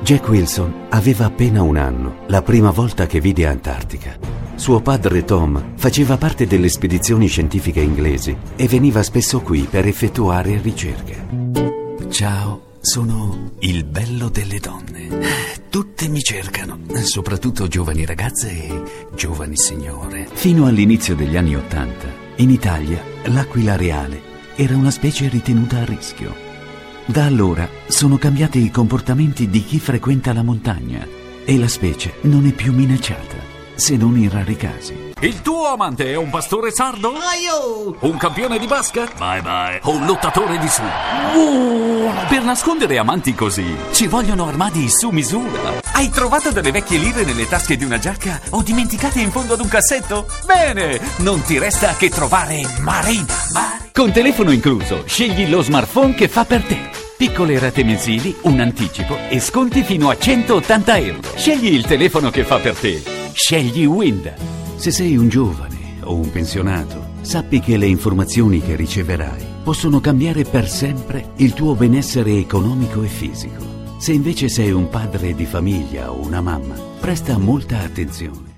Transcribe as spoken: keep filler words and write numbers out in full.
Jack Wilson aveva appena un anno, la prima volta che vide Antartica. Suo padre Tom faceva parte delle spedizioni scientifiche inglesi e veniva spesso qui per effettuare ricerche. Ciao, sono il bello delle donne. Tutte mi cercano, soprattutto giovani ragazze e giovani signore. Fino all'inizio degli anni Ottanta, in Italia, l'aquila reale era una specie ritenuta a rischio. Da allora sono cambiati i comportamenti di chi frequenta la montagna e la specie non è più minacciata, se non in rari casi. Il tuo amante è un pastore sardo? Aio! Un campione di basket? Bye bye. O un lottatore di sumo? Uh, per nascondere amanti così ci vogliono armadi su misura. Hai trovato delle vecchie lire nelle tasche di una giacca o dimenticate in fondo ad un cassetto? Bene, non ti resta che trovare Marina. Mar- Con telefono incluso, scegli lo smartphone che fa per te. Piccole rate mensili, un anticipo e sconti fino a centottanta euro. Scegli il telefono che fa per te. Scegli Wind. Se sei un giovane o un pensionato, sappi che le informazioni che riceverai possono cambiare per sempre il tuo benessere economico e fisico. Se invece sei un padre di famiglia o una mamma, presta molta attenzione.